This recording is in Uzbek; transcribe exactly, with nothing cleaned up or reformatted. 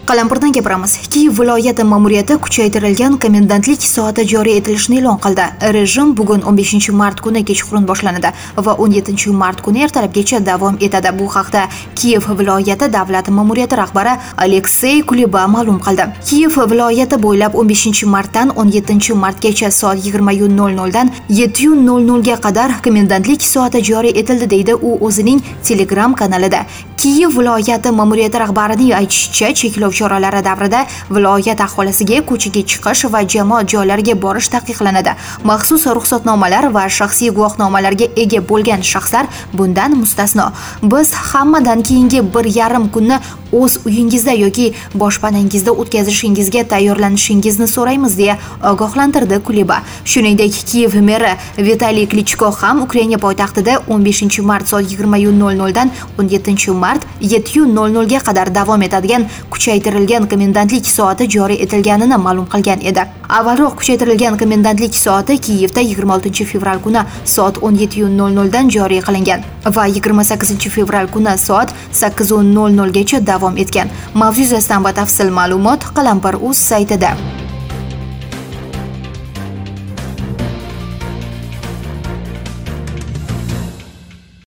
Qalampirdan gapiramiz. Kiyev viloyati ma'muriyati kuchaytirilgan komendantlik soati joriy etilishini e'lon qildi. Rejim bugun o'n beshinchi mart kuni kechqurun boshlanadi va o'n yettinchi mart kuni ertalabgacha davom etadi. Bu haqda Kiyev viloyati davlat ma'muriyati rahbari Aleksey Kuliba ma'lum qildi. Kiyev viloyati bo'ylab o'n beshinchi martdan o'n yettinchi martgacha soat yigirma nol nol dan yetti nol nol ga qadar komendantlik soati joriy etildi deydi u o'zining Telegram kanalida. Kiyev viloyati ma'muriyati rahbarining aytishicha, cheklov choralari davrida viloyat aholisiga ko'chaga chiqish va jamoat joylariga borish taqiqlanadi. Maxsus ruxsatnomalar va shaxsiy guvohnomalarga ega bo'lgan shaxslar bundan mustasno. Biz hammadan keyingi bir yarim kunni o'z uyingizda yoki boshpanangizda o'tkazishingizga tayyorlanishingizni so'raymiz deya ogohlantirdi Kuliba. Shuningdek, Kiyev meri Vitaliy Klichko ham Ukraina poytaxtida o'n beshinchi mart soat yigirma nol nol dan o'n yettinchi mart yetti nol nol ga qadar davom etadigan kuchaytirilgan komendantlik soati joriy etilganini ma'lum qilgan edi. Avvalroq kuchaytirilgan komendantlik soati Kiyevda yigirma oltinchi fevral kuni soat o'n yetti nol nol dan joriy qilingan va yigirma sakkizinchi fevral kuni soat sakkiz nol nol gacha davom etgan. Mavzu yuzasidan batafsil ma'lumot Qalampir.uz saytida.